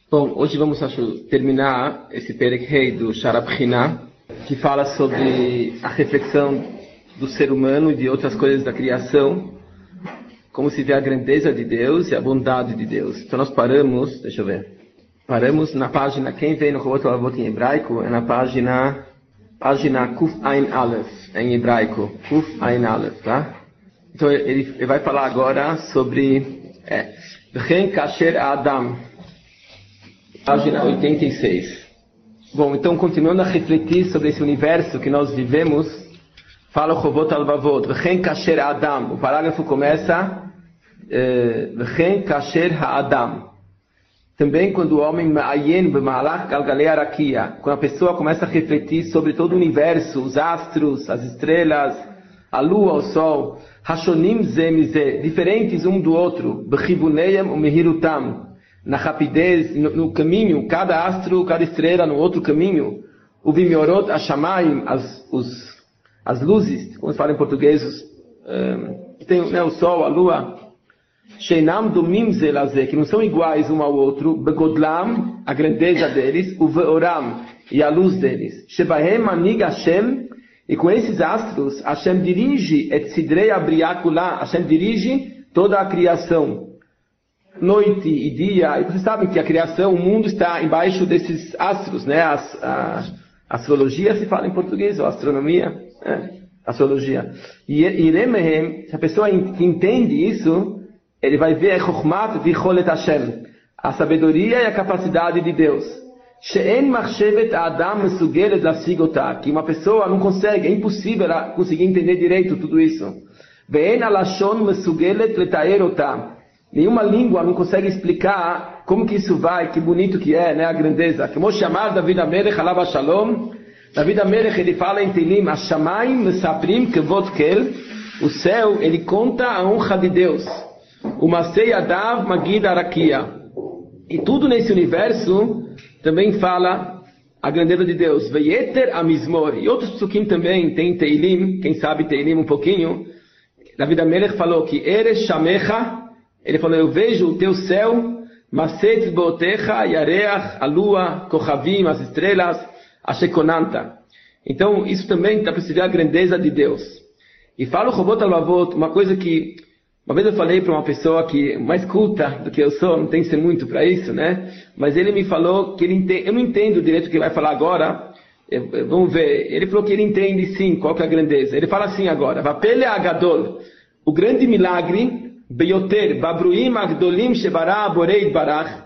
Bom, hoje vamos terminar esse Perek Rei do Sharabchina, que fala sobre a reflexão do ser humano e de outras coisas da criação, como se vê a grandeza de Deus e a bondade de Deus. Então nós paramos na página, quem vem no Chovot HaLevavot em hebraico, é na página Kuf Ein Aleph, em hebraico, Kuf Ein Aleph, tá? Então ele vai falar agora sobre V'chen Kasher Adam, página 86. Bom, então continuando a refletir sobre esse universo que nós vivemos, fala o Chovot HaLevavot, V'chen Kasher Adam, o parágrafo começa V'chen Kasher Ha'adam. Também quando o homem ma'ayen b'ma'alach galgalei harakia, quando a pessoa começa a refletir sobre todo o universo, os astros, as estrelas, a lua, o sol, hashonim ze mize, diferentes um do outro, b'chivuneyem u'mehirutam, na rapidez, no caminho, cada astro, cada estrela no outro caminho, o vimiorot hashamayim, as luzes, como se fala em português, tem o sol, a lua, sheinam domim ze laze, que não são iguais um ao outro, begodlam, a grandeza deles, o veoram, e a luz deles, shebahem manig Hashem, e com esses astros, Hashem dirige et sidrei abriakulá, Hashem dirige toda a criação, noite e dia. E vocês sabem que a criação, o mundo está embaixo desses astros, né? A astrologia se fala em português, ou astronomia, astrologia. E Remehem, se a pessoa que entende isso, ele vai ver Chokhmat v'cholet Hashem, a sabedoria e a capacidade de Deus. She'en machshevet Adam mesugelet lasig-otah, que uma pessoa não consegue, é impossível ela conseguir entender direito tudo isso. Ve'en alashon mesugelet letaer otah, nenhuma língua não consegue explicar como que isso vai, que bonito que é, né, a grandeza. Como chamar David HaMelech alav shalom, David HaMelech ele fala em Teilim, Hashamayim mesaprim kevod kel, o céu ele conta a honra de Deus. O Masei Adav Magid Arakia. E tudo nesse universo também fala a grandeza de Deus. Veyeter Amizmor. E outros psukim também tem Teilim, quem sabe Teilim um pouquinho. David HaMelech falou que Eres Shamecha, ele falou, eu vejo o teu céu, Maset Botecha, Yareach, a lua, Kochavim, as estrelas, a Shekonanta. Então, isso também dá para se ver a grandeza de Deus. E fala o Chovot HaLevavot, uma coisa que, uma vez eu falei para uma pessoa que mais culta do que eu sou, não tem que ser muito para isso, né? Mas ele me falou que ele entende, eu não entendo direito o que ele vai falar agora, vamos ver, ele falou que ele entende sim qual que é a grandeza. Ele fala assim agora, Vapele Agadol, o grande milagre, Beyoter, Babruim Agdolim Shebará Borei Barach,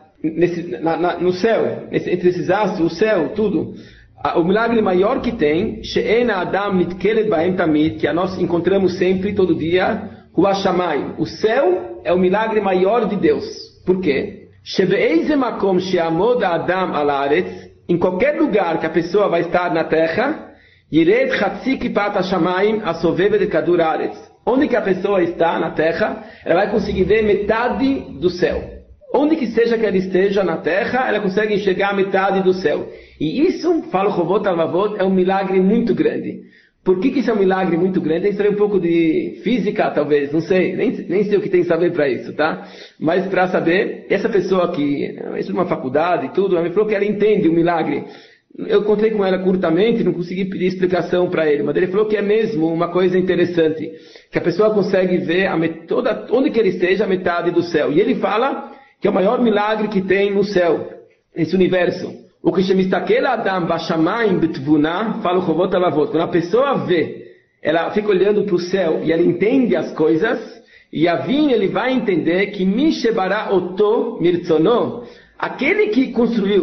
no céu, entre esses astros, o céu, tudo. O milagre maior que tem, She'ena Adam Nitkelet Bahem Tamid, que nós encontramos sempre, todo dia, o Hashamayim. O céu é o milagre maior de Deus. Por quê? Shebe'eize makom she'amod Adam al haaretz, em qualquer lugar que a pessoa vai estar na terra, Yired Chatzi Kipat Hashamayim Asovevet Kadur Haaretz. Onde que a pessoa está na terra, ela vai conseguir ver metade do céu. Onde que seja que ela esteja na terra, ela consegue enxergar metade do céu. E isso, fala o Chovot HaLevavot, é um milagre muito grande. Por que isso é um milagre muito grande? Tem que saber um pouco de física, talvez, não sei, nem sei o que tem que saber para isso, tá? Mas para saber, essa pessoa que estuda uma faculdade e tudo, ela me falou que ela entende o milagre. Eu encontrei com ela curtamente, não consegui pedir explicação para ele, mas ele falou que é mesmo uma coisa interessante, que a pessoa consegue ver onde que ele esteja, a metade do céu. E ele fala que é o maior milagre que tem no céu, nesse universo. O que shemistakel Adam bashamayim betvuna, fala o Chovot HaLevavot, quando a pessoa vê, ela fica olhando para o céu e ela entende as coisas, e Avin ele vai entender que mi shebará oto mirtzono, aquele que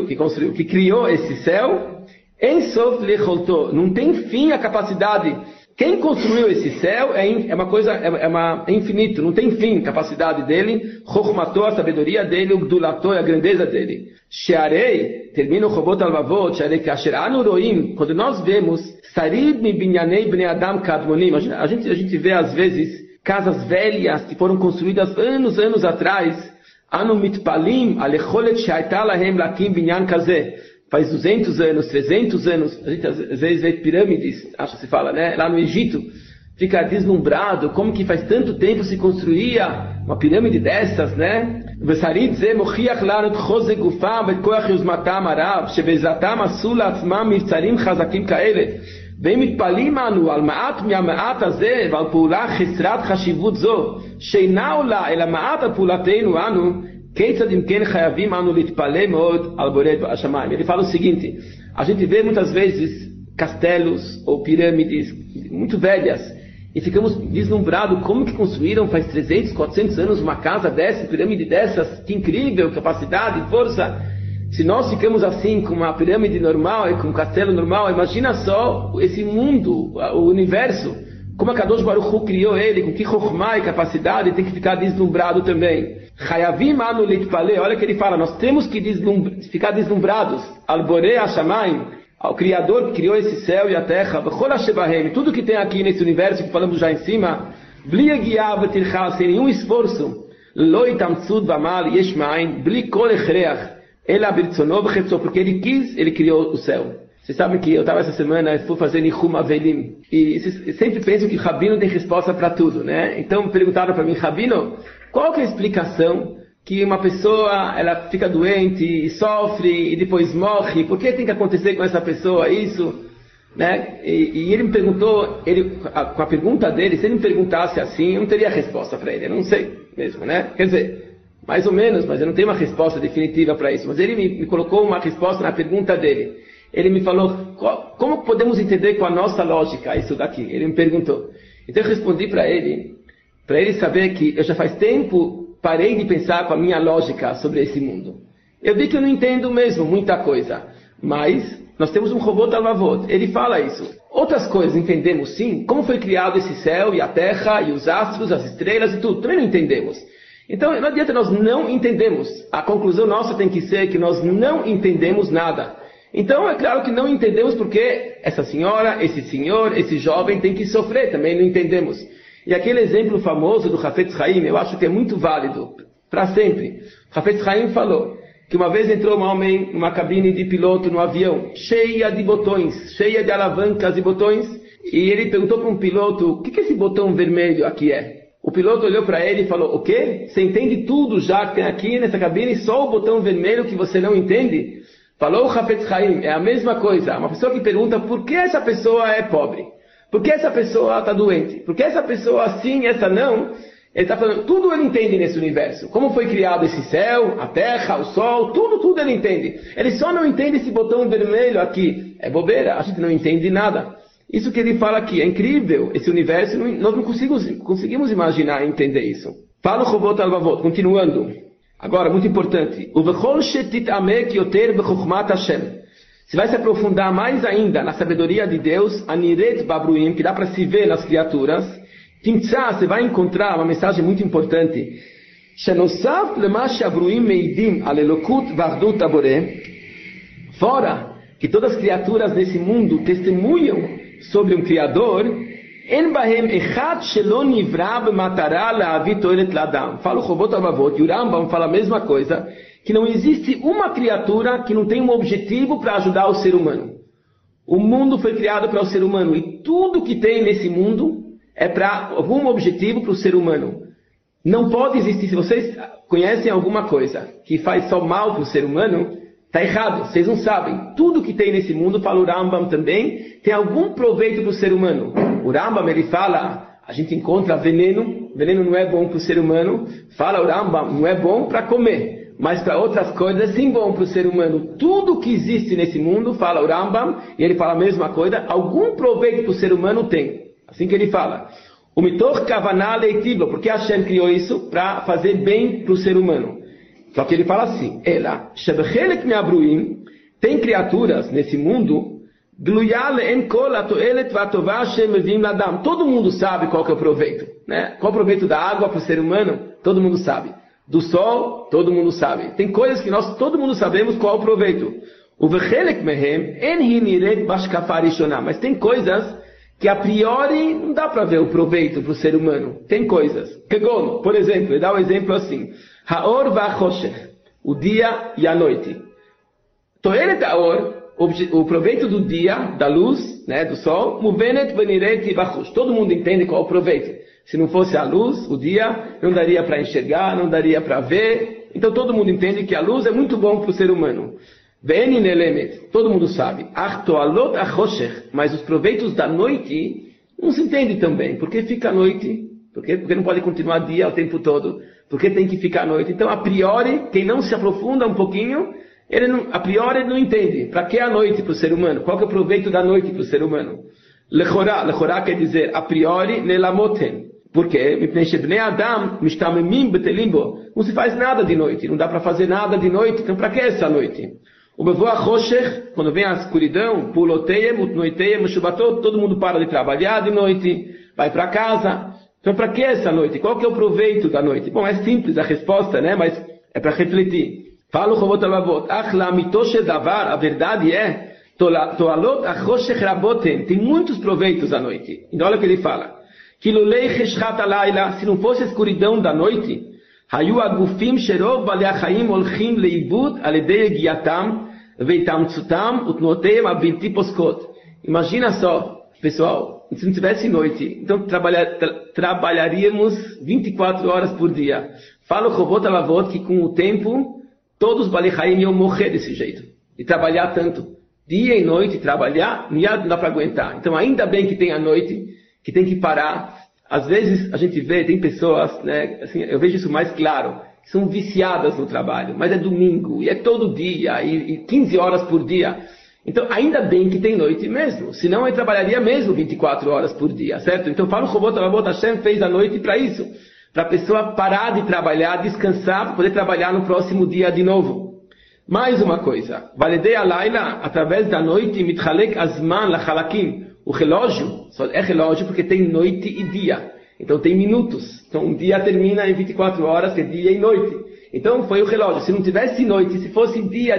criou esse céu, ensof lecholto, não tem fim a capacidade. Quem construiu esse céu é infinito, não tem fim a capacidade dele, chokhmato, a sabedoria dele, o gdulato, a grandeza dele. Shearei, termina o Chovot HaLevavot, shearei kasher anu roim, quando nós vemos, sarid mi binyanei bnei adam kadmonim, a gente vê às vezes casas velhas que foram construídas anos atrás, anu mitpalim alecholet she'ayta lahem lakim binyan kazeh. Faz 200 anos, 300 anos, a gente às vezes vê pirâmides, acho que se fala, né? Lá no Egito, fica deslumbrado como que faz tanto tempo se construía uma pirâmide dessas, né? ושרית זה מוכיח לנו את חוזק גופם ואת כוח יוזמתם הרב, שבעזרתם עשו לעצמם מבצרים חזקים כאלה. והם מתפעלים אנו על מעט מהמעט הזה ועל פעולה חסרת חשיבות זו, שאינה עולה אלא מעט על פעולתנו אנו, כיצד אם כן חייבים אנו להתפלא מאוד על בורא השמיים. Ele fala o seguinte: a gente vê muitas vezes castelos ou pirâmides muito velhas e ficamos deslumbrados como que construíram faz 300, 400 anos uma casa dessa, pirâmide dessas, que incrível capacidade, força. Se nós ficamos assim com uma pirâmide normal e com um castelo normal, imagina só esse mundo, o universo, como a Kadosh Baruch Hu criou ele, com que chokhmah e capacidade, tem que ficar deslumbrado também. Chayavim anu litpaleh, olha que ele fala, nós temos que ficar deslumbrados al borei hashamayim, ao Criador que criou esse céu e a terra, v'chol hashebahem, tudo que tem aqui nesse universo que falamos já em cima, bli egiah v'tircha, sem nenhum esforço, lo itamtzud v'amal yesh ma'ain, bli kol echreach, ela birtzonov chetzov, porque ele quis, ele criou o céu. Vocês sabem que eu estava essa semana, fui fazer Nihum Avelim, e vocês sempre pensam que Rabino tem resposta para tudo, né? Então perguntaram para mim, Rabino, qual que é a explicação que uma pessoa, ela fica doente e sofre e depois morre? Por que tem que acontecer com essa pessoa isso? Né? E ele me perguntou, com a pergunta dele, se ele me perguntasse assim, eu não teria resposta para ele, eu não sei mesmo, né? Quer dizer, mais ou menos, mas eu não tenho uma resposta definitiva para isso. Mas ele me colocou uma resposta na pergunta dele. Ele me falou, como podemos entender com a nossa lógica isso daqui? Ele me perguntou. Então eu respondi para ele saber que eu já faz tempo parei de pensar com a minha lógica sobre esse mundo. Eu vi que eu não entendo mesmo muita coisa, mas nós temos um robô Talvavot, ele fala isso. Outras coisas entendemos sim, como foi criado esse céu e a terra e os astros, as estrelas e tudo, também não entendemos. Então não adianta nós não entendemos. A conclusão nossa tem que ser que nós não entendemos nada. Então é claro que não entendemos porque essa senhora, esse senhor, esse jovem tem que sofrer, também não entendemos. E aquele exemplo famoso do Hafetz Haim, eu acho que é muito válido, para sempre. Hafetz Haim falou que uma vez entrou um homem numa cabine de piloto no avião, cheia de botões, cheia de alavancas e botões, e ele perguntou para um piloto, o que esse botão vermelho aqui é? O piloto olhou para ele e falou, o quê? Você entende tudo já que tem aqui nessa cabine, só o botão vermelho que você não entende? Falou o Hafetz Haim, é a mesma coisa. Uma pessoa que pergunta por que essa pessoa é pobre, por que essa pessoa está doente, por que essa pessoa sim e essa não. Ele está falando, tudo ele entende nesse universo. Como foi criado esse céu, a terra, o sol, tudo ele entende. Ele só não entende esse botão vermelho aqui. É bobeira, a gente não entende nada. Isso que ele fala aqui, é incrível. Esse universo, nós não conseguimos imaginar e entender isso. Fala o robô Talvavot, continuando. Agora, muito importante. Você vai se aprofundar mais ainda na sabedoria de Deus, Aniret Babruim, que dá para se ver nas criaturas. Timtzah, você vai encontrar uma mensagem muito importante. Fora que todas as criaturas nesse mundo testemunham sobre um Criador, fala o robô Talvavot, e o Rambam fala a mesma coisa, que não existe uma criatura que não tem um objetivo para ajudar o ser humano. O mundo foi criado para o ser humano, e tudo que tem nesse mundo é para algum objetivo para o ser humano. Não pode existir, se vocês conhecem alguma coisa que faz só mal para o ser humano, está errado, vocês não sabem. Tudo que tem nesse mundo, fala o Rambam também, tem algum proveito para o ser humano. O Rambam, ele fala, a gente encontra veneno não é bom para o ser humano. Fala o Rambam, não é bom para comer, mas para outras coisas é sim bom para o ser humano. Tudo que existe nesse mundo, fala o Rambam, e ele fala a mesma coisa, algum proveito para o ser humano tem. Assim que ele fala. O mitor kavanah leitivlo, porque Hashem criou isso para fazer bem para o ser humano. Só que ele fala assim, ela, shebechelek me'abruim, tem criaturas nesse mundo, todo mundo sabe qual que é o proveito, né? Qual é o proveito da água para o ser humano? Todo mundo sabe. Do sol, todo mundo sabe. Tem coisas que todo mundo sabemos qual é o proveito. Mas tem coisas que a priori não dá para ver o proveito para o ser humano. Tem coisas. Por exemplo, ele dá um exemplo assim. Haor v'achoshech, o dia e a noite. Toelet haor, o proveito do dia, da luz, né, do sol, muvenet v'niret v'achush. Todo mundo entende qual é o proveito. Se não fosse a luz, o dia, não daria para enxergar, não daria para ver. Então todo mundo entende que a luz é muito bom para o ser humano. Ve'enin elemet, todo mundo sabe. Artoalot achosher, mas os proveitos da noite não se entende também. Por que fica a noite? Porque não pode continuar dia o tempo todo. Por que tem que ficar a noite? Então, a priori, quem não se aprofunda um pouquinho, a priori ele não entende. Para que a noite para o ser humano? Qual que é o proveito da noite para o ser humano? Lechorá quer dizer, a priori, nelamoten. Por quê? Não se faz nada de noite, não dá para fazer nada de noite, então para que essa noite? O Bevoa Rocher, quando vem a escuridão, todo mundo para de trabalhar de noite, vai para casa. Então para que essa noite? Qual que é o proveito da noite? Bom, é simples a resposta, né? Mas é para refletir. Fala o Chovot Alavot, a verdade é, tem muitos proveitos à noite. Então olha o que ele fala. Se não fosse a escuridão da noite, imagina só, pessoal, se não tivesse noite, então trabalharíamos 24 horas por dia. Fala o Chovot Alavot que com o tempo, todos os Balei Haim iam morrer desse jeito. E trabalhar tanto. Dia e noite, trabalhar, não dá para aguentar. Então ainda bem que tem a noite, que tem que parar. Às vezes a gente vê, tem pessoas, né, assim, eu vejo isso mais claro, que são viciadas no trabalho, mas é domingo, e é todo dia, e 15 horas por dia. Então ainda bem que tem noite mesmo, senão eu trabalharia mesmo 24 horas por dia, certo? Então fala o Chovot Alavot, Hashem fez a noite para isso, para a pessoa parar de trabalhar, descansar, para poder trabalhar no próximo dia de novo. Mais uma coisa, Valedei Alayla, através da noite, Mitchalek Azman Lachalakim. O relógio só é relógio porque tem noite e dia. Então tem minutos. Então um dia termina em 24 horas, que é dia e noite. Então foi o relógio. Se não tivesse noite, se fosse dia,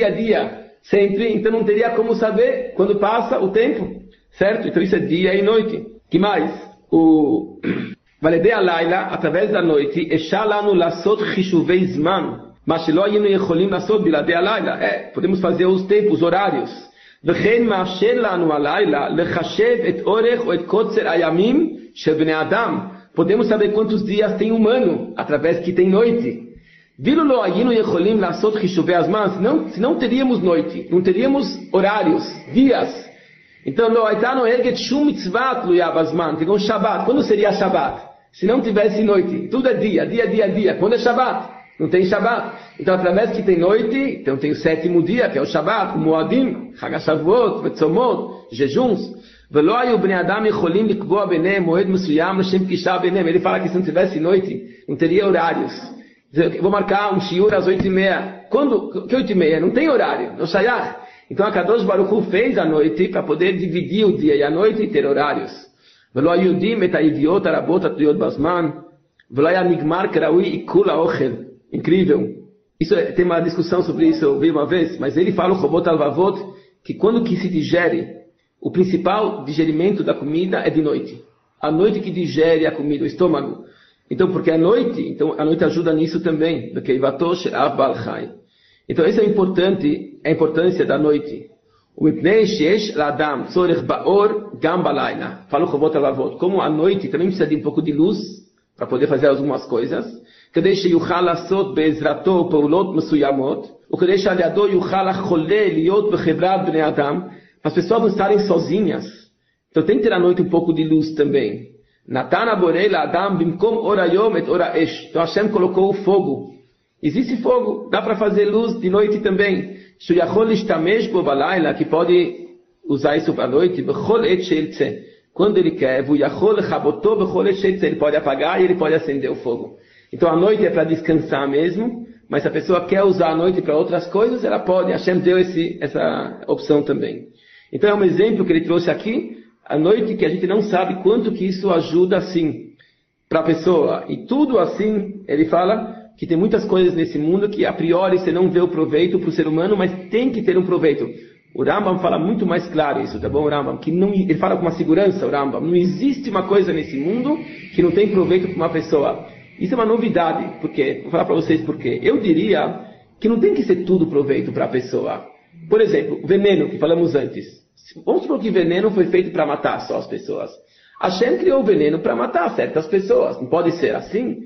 sempre, então não teria como saber quando passa o tempo. Certo? Então isso é dia e noite. Que mais? O Valedei Alayla, através da noite, Eshalanu Lasot Chishuvei Zman. Mashelo Yinu Yecholim Lasot Biladei Alayla. Podemos fazer os tempos, os horários. וכן מאפשר לנו הלילה לחשב את אורך או את קוצר הימים של בני אדם. Podemos saber quantos dias tem humano, através que tem noite. Vilo lo ayinu yecholim lasot chishuvei azman, se não teríamos noite, não teríamos horários, dias. Então, lo aita noeget shum mitzvah tluya bazman, que Shabbat. Quando seria Shabbat? Se não tivesse noite, tudo é dia. Quando é Shabbat? Não tem Shabbat. Então, através que tem noite, então tem o 7º dia, que é o Shabbat, o Moadim, Chag HaShavuot, Vetzomot, jejuns. Velo ayu bnei adam yecholim likvoa benehem moed mesuyam l'shem pgisha benehem. Ele fala que se não tivesse noite, não teria horários. Eu vou marcar um shiur às 8h30. Quando? Que 8h30? Não tem horário, não shayach. Então, a Kadosh Baruch Hu fez a noite para poder dividir o dia e a noite e ter horários. Velo ayu dim et ha'idiot harabot atluyot bazman. Velo haya nigmar keraui ikul ha'ochel. Incrível. Tem uma discussão sobre isso, eu vi uma vez, mas ele fala o Chovot Alavot que quando que se digere, o principal digerimento da comida é de noite. A noite que digere a comida, o estômago. Então, porque a noite ajuda nisso também. Então, isso é importante, a importância da noite. Fala o Chovot Alavot, como a noite também precisa de um pouco de luz para poder fazer algumas coisas. כדי שיוכל לעשות בעזרתו פעולות מסוימות, וכדי שעל ידו יוכל החולה להיות בחברת בני אדם, as pessoas não estarem sozinhas. Então tem que ter à noite um pouco de luz também. Natan aborei la'adam bimkom or hayom et or ha'esh. Então Hashem colocou o fogo. Existe fogo, dá para fazer luz de noite também. Shuyachol lishtamesh bo balayla, que pode usar isso para a noite, bechol et sheiltze. Quando ele quer, vuyachol lechaboto bechol et sheiltze. Ele pode apagar e ele pode acender o fogo. Então a noite é para descansar mesmo, mas se a pessoa quer usar a noite para outras coisas, ela pode. Hashem deu essa opção também. Então é um exemplo que ele trouxe aqui, a noite que a gente não sabe quanto que isso ajuda assim para a pessoa. E tudo assim, ele fala que tem muitas coisas nesse mundo que a priori você não vê o proveito para o ser humano, mas tem que ter um proveito. O Rambam fala muito mais claro isso, tá bom, Rambam? Que não, ele fala com uma segurança, o Rambam. Não existe uma coisa nesse mundo que não tem proveito para uma pessoa. Isso é uma novidade, porque, vou falar para vocês por quê. Eu diria que não tem que ser tudo proveito para a pessoa. Por exemplo, veneno, que falamos antes. Vamos supor que veneno foi feito para matar só as pessoas. Hashem criou o veneno para matar certas pessoas. Não pode ser assim?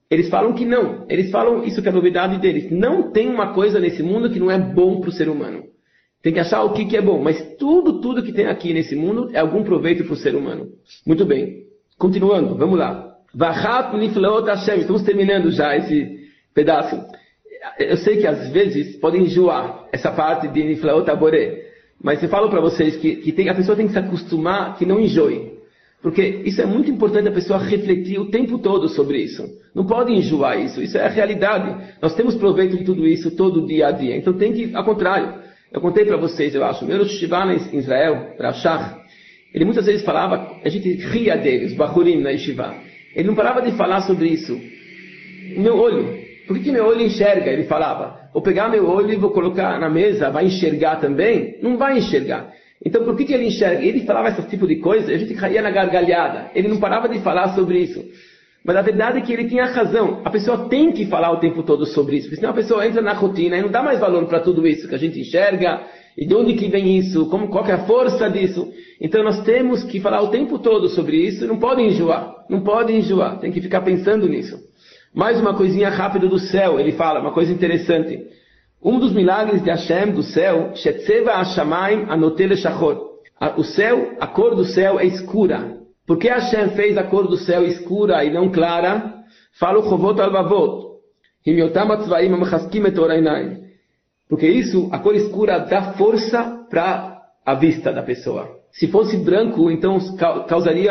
Eles falam que não. Eles falam isso que é a novidade deles. Não tem uma coisa nesse mundo que não é bom para o ser humano. Tem que achar o que é bom. Mas tudo que tem aqui nesse mundo é algum proveito para o ser humano. Muito bem. Continuando, vamos lá. Vachat niflaot Hashem. Estamos terminando já esse pedaço. Eu sei que às vezes podem enjoar essa parte de niflaot Boré. Mas eu falo para vocês que a pessoa tem que se acostumar que não enjoe. Porque isso é muito importante a pessoa refletir o tempo todo sobre isso. Não pode enjoar isso. Isso é a realidade. Nós temos proveito de tudo isso todo dia a dia. Então tem que, ao contrário. Eu contei para vocês, eu acho. Meu Rosh Yeshiva em Israel, Rashach, ele muitas vezes falava, a gente ria dele, os Bahurim na Yeshiva. Ele não parava de falar sobre isso. O meu olho. Por que meu olho enxerga? Ele falava. Vou pegar meu olho e vou colocar na mesa, vai enxergar também? Não vai enxergar. Então por que ele enxerga? Ele falava esse tipo de coisa, a gente caía na gargalhada. Ele não parava de falar sobre isso. Mas a verdade é que ele tinha razão. A pessoa tem que falar o tempo todo sobre isso. Porque senão a pessoa entra na rotina e não dá mais valor para tudo isso que a gente enxerga. E de onde que vem isso? Qual que é a força disso? Então nós temos que falar o tempo todo sobre isso. Não pode enjoar. Não pode enjoar. Tem que ficar pensando nisso. Mais uma coisinha rápida do céu. Ele fala uma coisa interessante. Um dos milagres de Hashem, do céu, Shetzeva Hashamayim Anotel Shachor. O céu, a cor do céu é escura. Por que Hashem fez a cor do céu escura e não clara? Fala o Chovot Alvavot. Himyotam Atzvaim Amachaskim Et Orainai. Porque isso, a cor escura dá força para a vista da pessoa. Se fosse branco, então causaria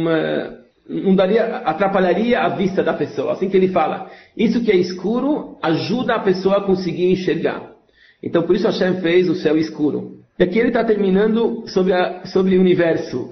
atrapalharia a vista da pessoa. Assim que ele fala. Isso que é escuro ajuda a pessoa a conseguir enxergar. Então por isso Hashem fez o céu escuro. E aqui ele está terminando sobre o universo,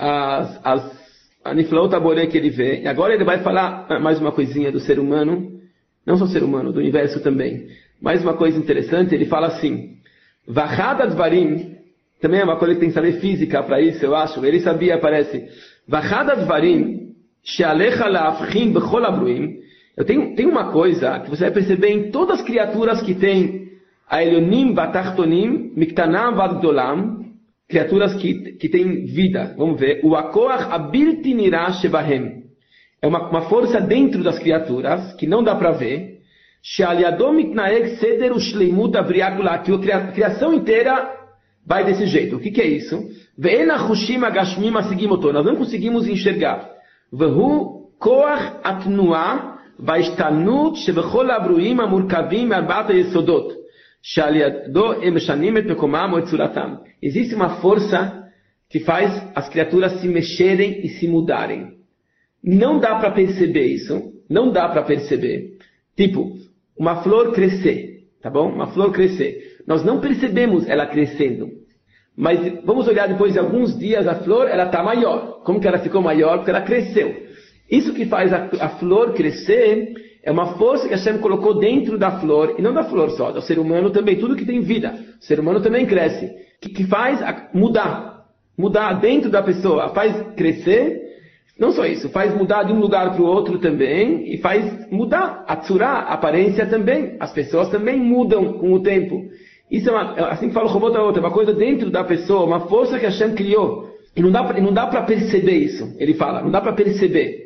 a Niflaot Boré que ele vê. E agora ele vai falar mais uma coisinha do ser humano. Não só ser humano, do universo também. Mais uma coisa interessante, ele fala assim. Vachad Advarim, também é uma coisa que tem que saber física para isso, eu acho. Ele sabia, parece. Vachad Advarim, Shealecha La'avchim Bechol Abruim. Tem uma coisa que você vai perceber em todas as criaturas que tem a Elionim Batachtonim, Miktanam Vadgdolam, criaturas que têm vida. Vamos ver. O Akoach Abilti Nirah Shebahem. É uma força dentro das criaturas, que não dá para ver. Shealiadom Mitnaeg Seder Ushleimut Abriah Kula. Que a criação inteira vai desse jeito. O que é isso? Ve'en Achushim Agashmim Asigimoto. Nós não conseguimos enxergar. Vehu Koach Atnuah Vaishtanut Shebechol Abruim Amurkavim Me'arbat Yesodot. Shealiado Emeshanim Et Mekomam O Etzuratam. Existe uma força que faz as criaturas se mexerem e se mudarem. Não dá para perceber isso. Não dá para perceber. Tipo, uma flor crescer. Tá bom? Uma flor crescer. Nós não percebemos ela crescendo. Mas vamos olhar depois de alguns dias a flor, ela está maior. Como que ela ficou maior? Porque ela cresceu. Isso que faz a flor crescer é uma força que Hashem colocou dentro da flor. E não da flor só, do ser humano também. Tudo que tem vida. O ser humano também cresce. Que faz mudar. Mudar dentro da pessoa. Faz crescer. Não só isso. Faz mudar de um lugar para o outro também. E faz mudar. A tzurá, a aparência também. As pessoas também mudam com o tempo. Isso assim que fala o Chovot Alvavot, é uma coisa dentro da pessoa. Uma força que Hashem criou. E não dá para perceber isso. Ele fala. Não dá para perceber.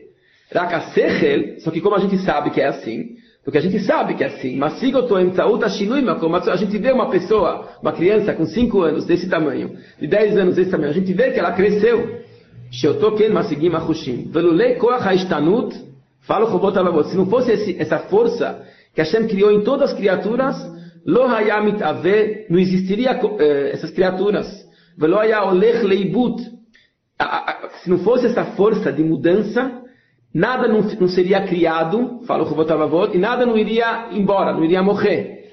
Só que como a gente sabe que é assim, porque a gente sabe que é assim, mas a gente vê uma pessoa, uma criança com 5 anos desse tamanho, de 10 anos desse tamanho, a gente vê que ela cresceu. Fala o Chovot Alvavot, se não fosse essa força que Hashem criou em todas as criaturas, não existiria essas criaturas. Se não fosse essa força de mudança, nada não seria criado, fala o Chovot Alvavot, e nada não iria embora, não iria morrer.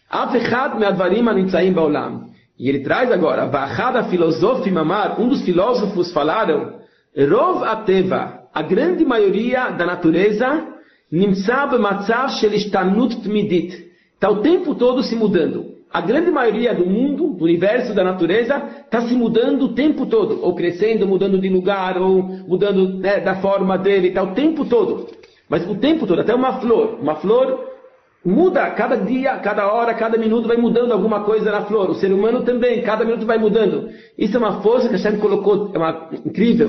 E ele traz agora, um dos filósofos falaram, Rov Ateva, a grande maioria da natureza, está o tempo todo se mudando. A grande maioria do mundo, do universo, da natureza, está se mudando o tempo todo. Ou crescendo, mudando de lugar, ou mudando da forma dele, está o tempo todo. Mas o tempo todo, até uma flor muda cada dia, cada hora, cada minuto vai mudando alguma coisa na flor. O ser humano também, cada minuto vai mudando. Isso é uma força que a Hashem colocou, incrível.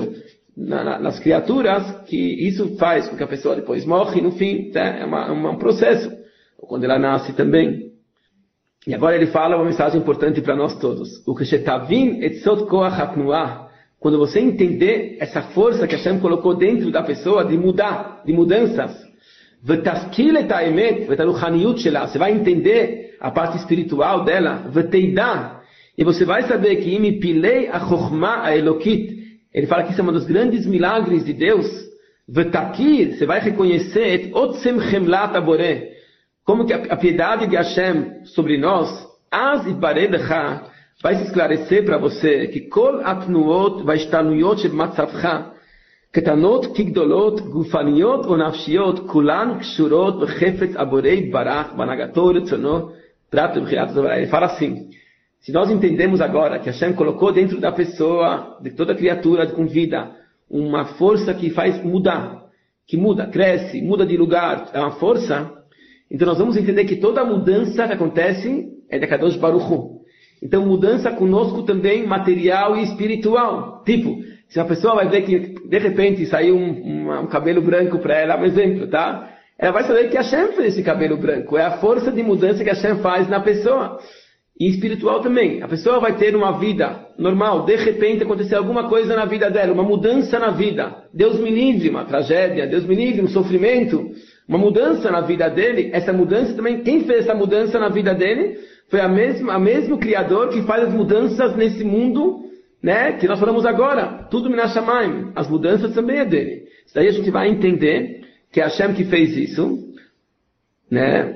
nas criaturas, que isso faz com que a pessoa depois morre, e no fim é um processo, ou quando ela nasce também. E agora ele fala uma mensagem importante para nós todos. O Kshetavim etzot koach hatnuah, quando você entender essa força que Hashem colocou dentro da pessoa de mudar, de mudanças, v'taskil et ha'emet v'taruchaniut shela, você vai entender a parte espiritual dela, v'teidá, e você vai saber que imi pilei a chokhmah a elokit, ele fala que isso é um dos grandes milagres de Deus, v'takir, você vai reconhecer et otsem chemlat aboreh, como que a piedade de Hashem sobre nós, az itbareh lecha, vai se esclarecer para você que kol atnuot vashtanuyot shel matzavcha ketanot kigdolot gufaniot ou nafshiot kulan kshurot v'chefetz aborei barach vanagator etzono prato b'chirat zovarah. Ele fala assim, se nós entendemos agora que Hashem colocou dentro da pessoa, de toda criatura com vida, uma força que faz mudar, que muda, cresce, muda de lugar, é uma força, então nós vamos entender que toda mudança que acontece é de Kadosh Baruch Hu. Então mudança conosco também material e espiritual. Tipo, se uma pessoa vai ver que de repente saiu um cabelo branco para ela, um exemplo, tá? Ela vai saber que Hashem fez esse cabelo branco. É a força de mudança que Hashem faz na pessoa. E espiritual também. A pessoa vai ter uma vida normal, de repente acontecer alguma coisa na vida dela, uma mudança na vida. Deus me livre, uma tragédia, Deus me livre, um sofrimento, uma mudança na vida dele. Essa mudança também, quem fez essa mudança na vida dele foi a mesmo Criador que faz as mudanças nesse mundo, né, que nós falamos agora. Tudo Minashamayim. As mudanças também é dele. Isso daí a gente vai entender que é Hashem que fez isso, né?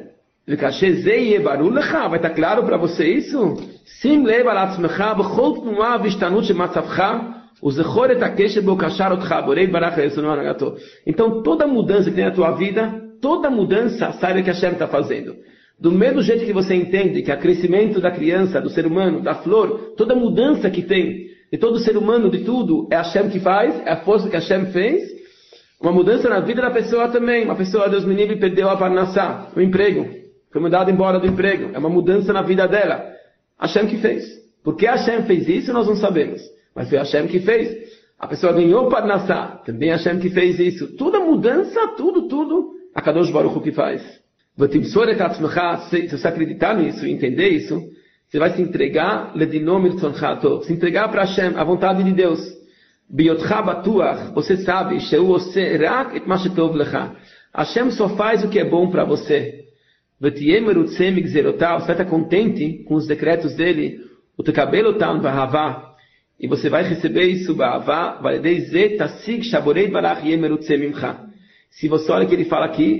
Vai estar claro para você isso? Sim, leva alatzmecha b'chol tnuah v'ishtanut shematzavcha uzechor et hakesher bo kashar otcha borei barach ha'esuno anagato. Então toda mudança que tem na tua vida, toda mudança, saiba que Hashem está fazendo. Do mesmo jeito que você entende que o crescimento da criança, do ser humano, da flor, toda mudança que tem de todo ser humano, de tudo, é Hashem que faz, é a força que Hashem fez. Uma mudança na vida da pessoa também. Uma pessoa, Deus me livre, perdeu a parnassá, o emprego. Foi mandado embora do emprego. É uma mudança na vida dela. Hashem que fez. Por que Hashem fez isso, nós não sabemos. Mas foi Hashem que fez. A pessoa ganhou parnassá. Também Hashem que fez isso. Toda mudança, tudo, a Kadosh Baruch Hu que faz. Se você acreditar nisso e entender isso, você vai se entregar se entregar para Hashem, a vontade de Deus. Você sabe, Hashem só faz o que é bom para você. Você vai estar contente com os decretos dele, e você vai receber isso, se você olha o que ele fala aqui,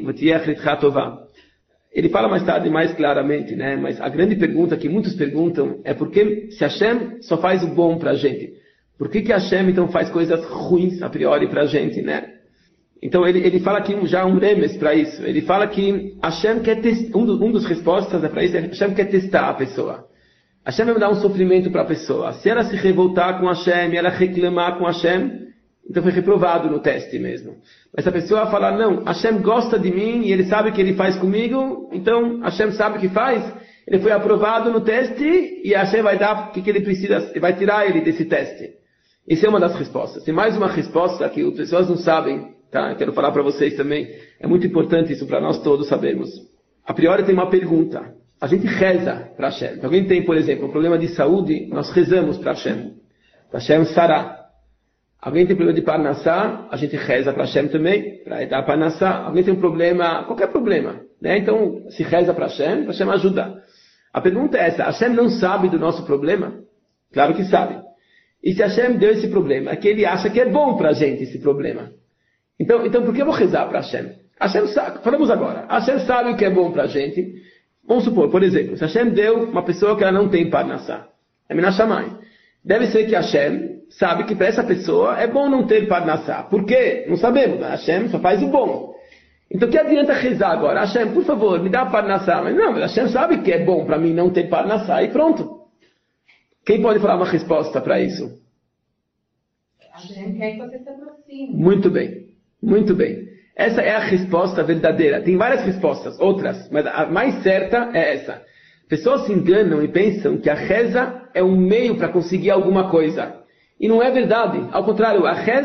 ele fala mais tarde, mais claramente, né? Mas a grande pergunta que muitos perguntam é por que, se Hashem só faz o bom para a gente, por que Hashem então faz coisas ruins a priori para a gente, né? Então ele fala aqui já um remes para isso. Ele fala que Hashem quer testar, um dos respostas para isso é que Hashem quer testar a pessoa. Hashem vai dar um sofrimento para a pessoa. Se ela se revoltar com Hashem, ela reclamar com Hashem, então foi reprovado no teste mesmo. Mas se a pessoa falar, não, Hashem gosta de mim e ele sabe o que ele faz comigo, então Hashem sabe o que faz, ele foi aprovado no teste e Hashem vai dar o que ele precisa, vai tirar ele desse teste. Essa é uma das respostas. Tem mais uma resposta que as pessoas não sabem, tá? Eu quero falar para vocês também. É muito importante isso para nós todos sabermos. A priori tem uma pergunta. A gente reza para Hashem. Se alguém tem, por exemplo, um problema de saúde, nós rezamos para Hashem. Para Hashem sarar. Alguém tem problema de parnassá, a gente reza para Hashem também, para dar parnassá. Alguém tem um problema, qualquer problema, né? Então se reza para Hashem ajuda. A pergunta é essa, Hashem não sabe do nosso problema? Claro que sabe. E se Hashem deu esse problema, é que ele acha que é bom para a gente esse problema. Então por que eu vou rezar para Hashem? Hashem sabe, falamos agora, Hashem sabe o que é bom para a gente. Vamos supor, por exemplo, se Hashem deu uma pessoa que ela não tem parnassá, é Minashamayim. Deve ser que Hashem sabe que para essa pessoa é bom não ter parnassá. Por quê? Não sabemos. Hashem só faz o bom. Então que adianta rezar agora? Hashem, por favor, me dá parnassá. Mas não, Hashem sabe que é bom para mim não ter parnassá e pronto. Quem pode falar uma resposta para isso? Hashem quer que você se aproxime. Muito bem. Muito bem. Essa é a resposta verdadeira. Tem várias respostas, outras, mas a mais certa é essa. Pessoas se enganam e pensam que a reza é um meio para conseguir alguma coisa. E não é verdade. Ao contrário, a reza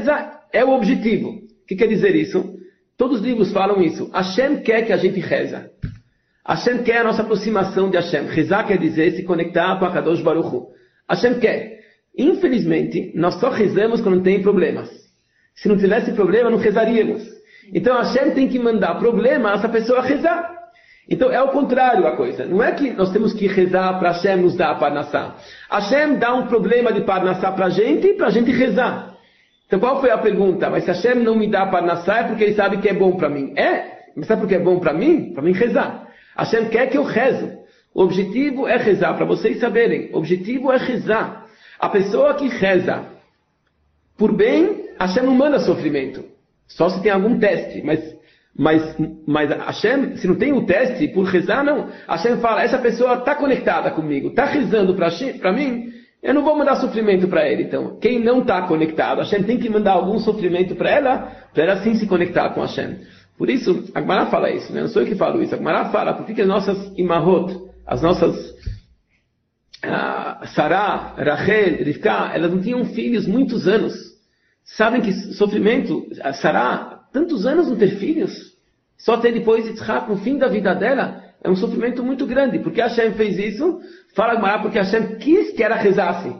é o objetivo. O que quer dizer isso? Todos os livros falam isso. Hashem quer que a gente reza. Hashem quer a nossa aproximação de Hashem. Rezar quer dizer se conectar com a Kadosh Baruch Hu. Hashem quer. Infelizmente, nós só rezamos quando tem problemas. Se não tivesse problema, não rezaríamos. Então Hashem tem que mandar problema a essa pessoa rezar. Então é o contrário a coisa. Não é que nós temos que rezar para Hashem nos dar a Parnassá. Hashem dá um problema de Parnassá para a gente rezar. Então qual foi a pergunta? Mas se Hashem não me dá a Parnassá é porque Ele sabe que é bom para mim. Mas sabe por que é bom para mim? Para mim rezar. Hashem quer que eu rezo. O objetivo é rezar, para vocês saberem. O objetivo é rezar. A pessoa que reza por bem, Hashem não manda sofrimento. Só se tem algum teste. Mas Hashem, se não tem o teste, por rezar não. Hashem fala, essa pessoa está conectada comigo, está rezando para mim, eu não vou mandar sofrimento para ele. Então, quem não está conectado, Hashem tem que mandar algum sofrimento para ela sim se conectar com Hashem. Por isso, a Gemara fala isso, né? Não sou eu que falo isso. A Gemara fala, por que as nossas imahot, as nossas Sarah, Rachel, Rivka, elas não tinham filhos muitos anos. Sabem que sofrimento, a Sarah, tantos anos não ter filhos, só ter depois Yitzhak no fim da vida dela, é um sofrimento muito grande. Porque Hashem fez isso? Fala a Gemara, porque Hashem quis que ela rezasse.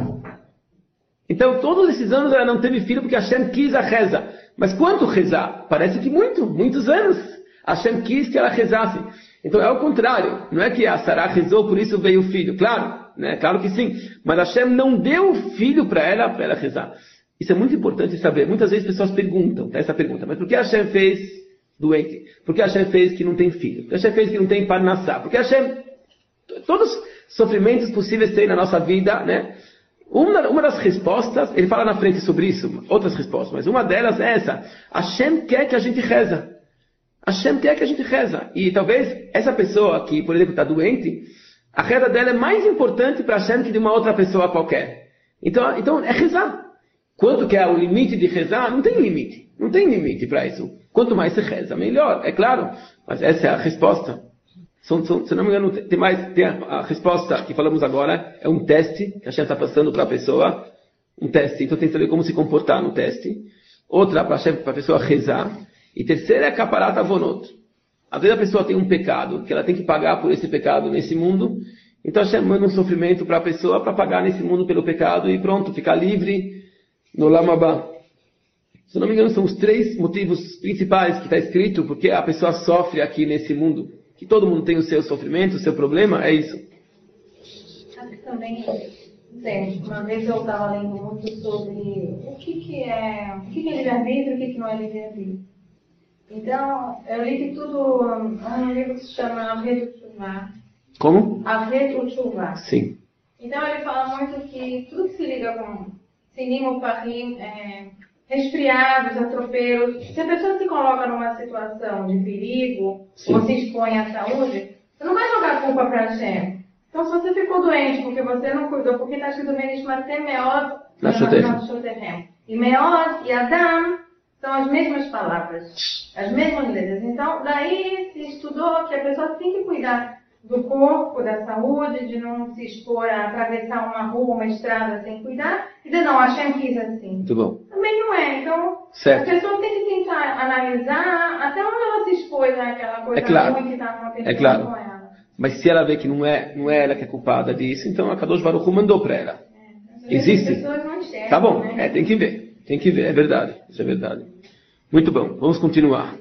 Então, todos esses anos ela não teve filho porque Hashem quis a reza. Mas quanto rezar? Parece que muitos anos. Hashem quis que ela rezasse. Então é o contrário. Não é que a Sarah rezou, por isso veio o filho. Claro, né? Claro que sim. Mas Hashem não deu o filho para ela rezar. Isso é muito importante saber. Muitas vezes as pessoas perguntam, essa pergunta, mas por que Hashem fez doente? Por que Hashem fez que não tem filho? Por que Hashem fez que não tem Parnassá? Porque Hashem, todos os sofrimentos possíveis tem na nossa vida, né? Uma das respostas, ele fala na frente sobre isso, outras respostas, mas uma delas é essa. Hashem quer que a gente reza. Hashem quer que a gente reza. E talvez essa pessoa que, por exemplo, está doente, a reza dela é mais importante para Hashem que de uma outra pessoa qualquer. Então é rezar. Quanto que é o limite de rezar? Não tem limite. Não tem limite para isso. Quanto mais se reza, melhor. É claro. Mas essa é a resposta. Se não me engano, tem a resposta que falamos agora, é um teste que a gente está passando para a pessoa. Um teste. Então tem que saber como se comportar no teste. Outra para a pessoa rezar. E terceira é caparat avonot. Às vezes a pessoa tem um pecado, que ela tem que pagar por esse pecado nesse mundo. Então a gente manda um sofrimento para a pessoa para pagar nesse mundo pelo pecado e pronto, ficar livre no Olam Haba. Se não me engano, são os 3 motivos principais que está escrito porque a pessoa sofre aqui nesse mundo. Que todo mundo tem o seu sofrimento, o seu problema, é isso. Acho que também, uma vez eu estava lendo muito sobre o que é livre-arbítrio e o que não é livre-arbítrio. Então, eu li que tudo, um livro que se chama Avret Utshuvah. Como? Avret Utshuvah. Sim. Então, ele fala muito que tudo que se liga com sinim ou parim, resfriados, atropelos. Se a pessoa se coloca numa situação de perigo, sim, ou se expõe à saúde, você não vai jogar a culpa para Hashem. Então, se você ficou doente porque você não cuidou, porque está escrito Venishmatem Meod, e Meod e Adam são as mesmas palavras, as mesmas letras. Então, daí se estudou que a pessoa tem que cuidar do corpo, da saúde, de não se expor a atravessar uma rua, uma estrada sem cuidar, e dizer, não, Hashem quis assim. Muito bom. Também não é. Então, certo, a pessoa tem que tentar analisar até onde ela se expôs àquela coisa ruim que está acontecendo com ela. Mas se ela vê que não é ela que é culpada disso, então a Kadosh Baruch Hu mandou para ela. Existe? As pessoas não enxergam, tá bom, né? Tem que ver, é verdade, isso é verdade. Muito bom, vamos continuar.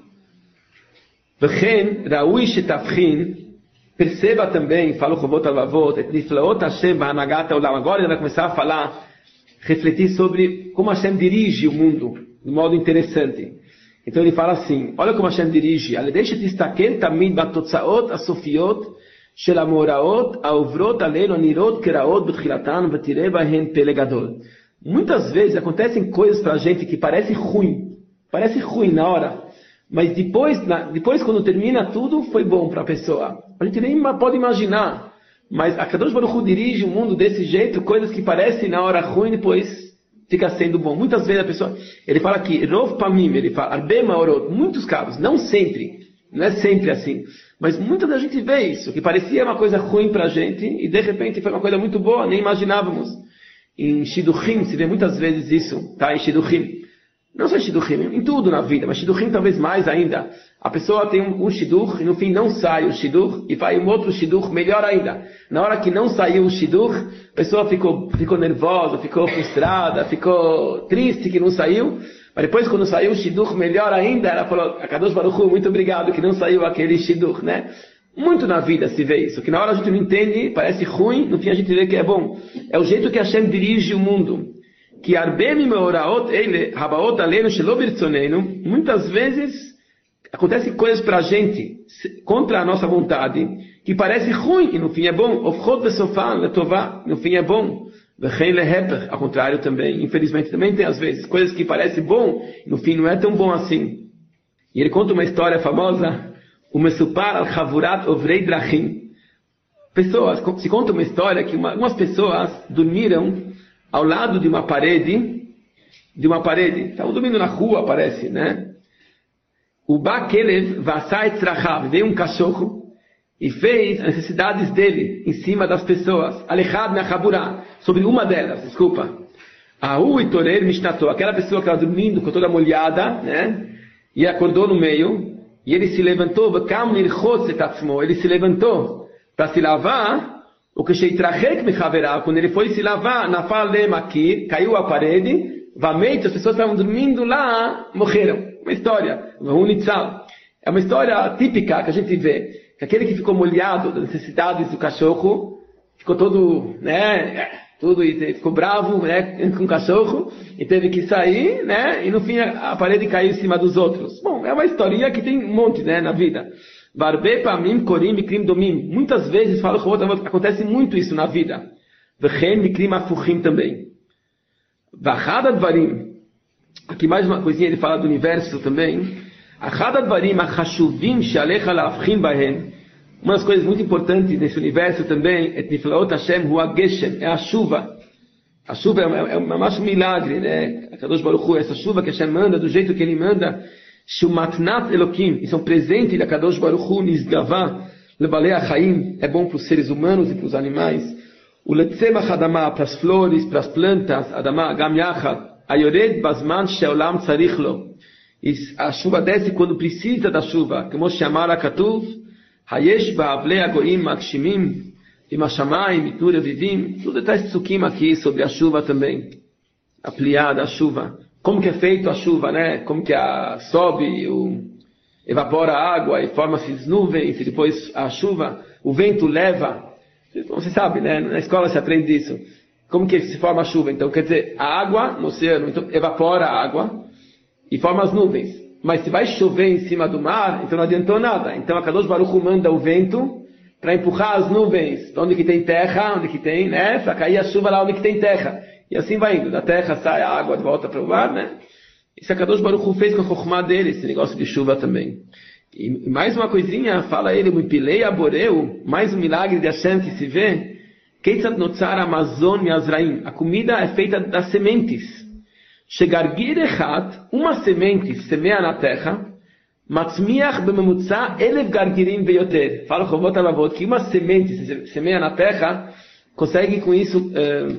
V'chen ra'ui shetavchin. Perceba também, fala o Chovot HaLevavot, et niflaot Hashem b'hanagat haolam. Agora ele vai começar a falar, refletir sobre como Hashem dirige o mundo, de modo interessante. Então ele fala assim, olha como Hashem dirige. Aledei shetistakel tamid batotzaot asofiot shel hamoraot haovrot aleinu anirot keraot betchilatan v'tireh bahen pele gadol. Muitas vezes acontecem coisas para a gente que parece ruim na hora. Mas depois quando termina tudo, foi bom para a pessoa. A gente nem pode imaginar. Mas a Kadosh Baruch Hu dirige o mundo desse jeito, coisas que parecem na hora ruim, depois fica sendo bom. Muitas vezes a pessoa, ele fala aqui, Rov Pamim, ele fala, Arbe Maorot, muitos casos, não sempre, não é sempre assim. Mas muita da gente vê isso, que parecia uma coisa ruim para a gente, e de repente foi uma coisa muito boa, nem imaginávamos. Em Shidduchim, se vê muitas vezes isso, tá? Em Shidduchim. Não só em Shidduchim, em tudo na vida, mas Shidduchim talvez mais ainda. A pessoa tem um Shidduch e no fim não sai o Shidduch e vai um outro Shidduch melhor ainda. Na hora que não saiu o Shidduch, a pessoa ficou nervosa, ficou frustrada, ficou triste que não saiu. Mas depois quando saiu o Shidduch melhor ainda, ela falou, Akadosh Baruch Hu, muito obrigado que não saiu aquele Shidduch, né? Muito na vida se vê isso, que na hora a gente não entende, parece ruim, no fim a gente vê que é bom. É o jeito que Hashem dirige o mundo. Que muitas vezes acontecem coisas para a gente contra a nossa vontade que parece ruim e no fim é bom. No fim é bom. Ao contrário também, infelizmente também tem às vezes coisas que parecem bom e no fim não é tão bom assim. E ele conta uma história famosa, o Mesupar al-Chavurat Ovrei Drachim. Se conta uma história que algumas pessoas dormiram ao lado de uma parede, estavam dormindo na rua, parece, né? O Bakelev Vasai Tzrachav, veio um cachorro e fez as necessidades dele em cima das pessoas. Alechad Mechaburá, sobre uma delas, desculpa. Ahu Itorer Mishnato, aquela pessoa que estava dormindo com toda molhada, né? E acordou no meio, e ele se levantou, ele se levantou para se lavar. O que quando ele foi se lavar, na falema aqui, caiu a parede, vamente, as pessoas estavam dormindo lá, morreram. Uma história, é uma história típica que a gente vê, que aquele que ficou molhado das necessidades do cachorro, ficou todo, né, tudo, e ficou bravo, né, com o cachorro, e teve que sair, né, e no fim a parede caiu em cima dos outros. Bom, é uma historinha que tem um monte, né, na vida. Barbe pamim korim mikrim domim. Muitas vezes, acontece muito isso na vida. Vechem mikrim afuchim também. Vachad advarim. Aqui mais uma coisinha, ele fala do universo também. Achad advarim achashuvim shealecha laavchim bahem. Uma das coisas muito importantes nesse universo também é Niflaot Hashem Hu Geshem, é a chuva. A chuva é mais um milagre, né? Kadosh Baruch Hu, essa chuva que Hashem manda, do jeito que ele manda, Shumatnat Elokim, isso é um presente da Kadosh Baruch Hu, Nisgavá, Lebalei Achaim, é bom para os seres humanos e para os animais. O Letzemach Adamah, para as flores, para as plantas, Adamah, Gam Yachad, Ayored Bazman Sheolam Tzarichlo. A chuva desce quando precisa da chuva, como chamar a Katuv, Hayesh Ba'avlei Agoim Makshimim, Imashamayim, Mitnura Vivim, tudo está essukim aqui sobre a chuva também, a pliada, a chuva. Como que é feito a chuva, né? Como que sobe, evapora a água e forma-se as nuvens, e depois a chuva, o vento leva. Você sabe, né? Na escola se aprende isso. Como que se forma a chuva? Então, quer dizer, a água no oceano, então, evapora a água e forma as nuvens. Mas se vai chover em cima do mar, então não adiantou nada. Então a Kadosh Baruch Hu manda o vento para empurrar as nuvens onde que tem terra, onde que tem, né? Para cair a chuva lá onde que tem terra. E assim vai indo. Da terra sai a água de volta para o mar, né? Isso a Kadosh Baruch Hu fez com a Chokhmah dele, esse negócio de chuva também. E mais uma coisinha, fala ele, Mipilei Aboreu, mais um milagre de Hashem que se vê. Keitzad Notzar Amazon Miazraim. A comida é feita das sementes. Shegargir Echat, uma semente semeia na terra, Matzmiach Bememutza Elev Gargirim Beyoter. Fala o Chovot Alavot que uma semente semeia na terra, consegue com isso,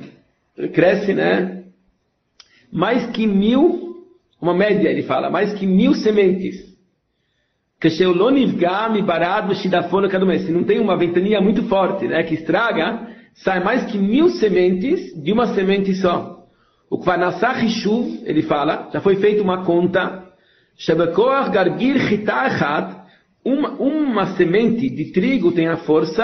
cresce, né? Mais que 1000, uma média ele fala, mais que 1000 sementes. Se não tem uma ventania muito forte, né, que estraga, sai mais que 1000 sementes de uma semente só. O Kvanasach Hishuv, ele fala, já foi feita uma conta, uma semente de trigo tem a força,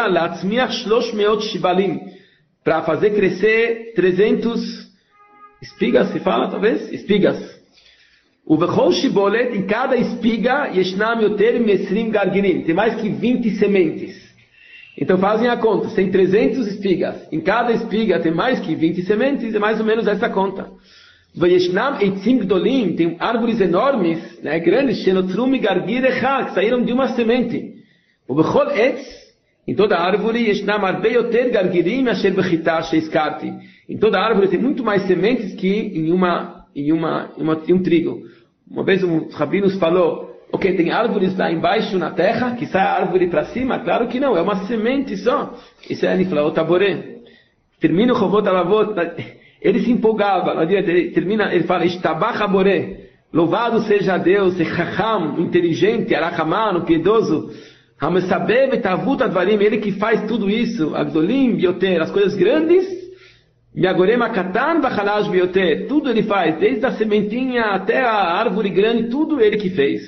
para fazer crescer 300 espigas, se fala talvez? Espigas. O Vechol Shibolet, em cada espiga, Yeshnam Yoter Mesrim Gargirim, tem mais que 20 sementes. Então fazem a conta, tem 300 espigas, em cada espiga tem mais que 20 sementes, é mais ou menos essa conta. Vayeshnam Eitzim Gdolim, tem árvores enormes, né, grandes, Shenotrum Gargir Echad, que saíram de uma semente. O Vechol Etz, em toda árvore, Yeshnam Arbe Yoter Gargirim Asher Bechitah Sheiskarti. Em toda árvore tem muito mais sementes que em um trigo. Uma vez um rabinos falou, ok, tem árvores lá embaixo na terra, que sai a árvore para cima? Claro que não, é uma semente só. Isso é Niflaot Aboré. Termina o Chovot Alavot, ele se empolgava, não adianta, ele fala, Ishtabach Aboré, Louvado seja Deus, Chacham, inteligente, Arachaman, piedoso, Hamesabeh Betavut Advarim, ele que faz tudo isso, Agdolim, Bioter, as coisas grandes, Miagorem Akatan Vachalash Bioter, tudo ele faz, desde a sementinha até a árvore grande, tudo ele que fez.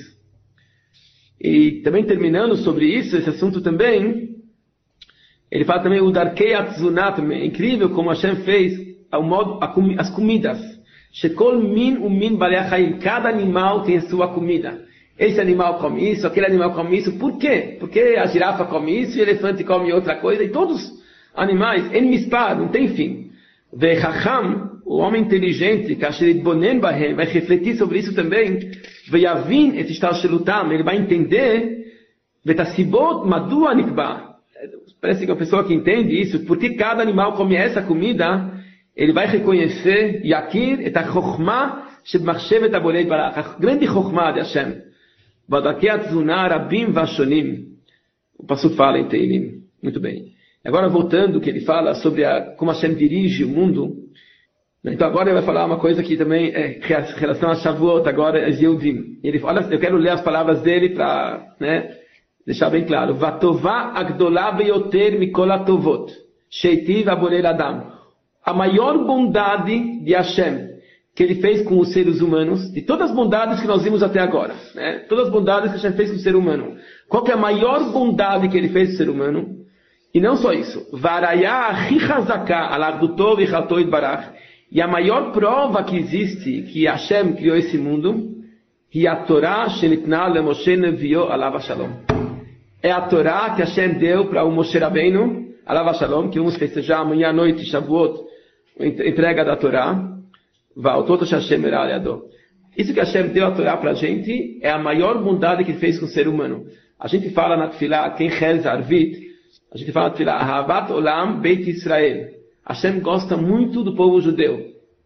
E também terminando sobre isso, esse assunto também, ele fala também o Darkei Atzunat, é incrível como Hashem fez as comidas. Shekol min umin baleachaim, cada animal tem a sua comida. Esse animal come isso, aquele animal come isso. Por quê? Porque a girafa come isso e o elefante come outra coisa. E todos os animais, en mispar, não tem fim. Vechacham, o homem inteligente, kasherit bonen bahem, vai refletir sobre isso também. Veyavin et ishtalshelutam, ele vai entender. Vetasibot madua nikba. Parece que uma pessoa que entende isso, porque cada animal come essa comida, ele vai reconhecer Yakir et ha-chokhmah sheb'machshevet ha-borei barach, a grande chokhmah de Hashem. V'adakei ha-tzunah rabim v'ashonim. O passuco fala em Teilim. Muito bem. Agora voltando, o que ele fala sobre como Hashem dirige o mundo. Então agora ele vai falar uma coisa que também é em relação a Shavuot, agora é Yehudim. Ele fala, eu quero ler as palavras dele para deixar bem claro. Vatová agdolá beyoter mikol hatovot, sheitiv ha-borei ladam. A maior bondade de Hashem, que ele fez com os seres humanos, de todas as bondades que nós vimos até agora, todas as bondades que Hashem fez com o ser humano, qual que é a maior bondade que ele fez com o ser humano? E não só isso, e a maior prova que existe, que Hashem criou esse mundo, é a Torá que Hashem deu para o Moshe Rabbeinu, Alav Shalom, que vamos festejar amanhã à noite, Shavuot, entrega da Torá. Isso que Hashem deu a Torá para a gente é a maior bondade que fez com o ser humano. A gente fala na Tefilá, quem reza Arvit, a gente fala na Tefilá, Ahavat Olam Beit Israel. Hashem gosta muito do povo judeu.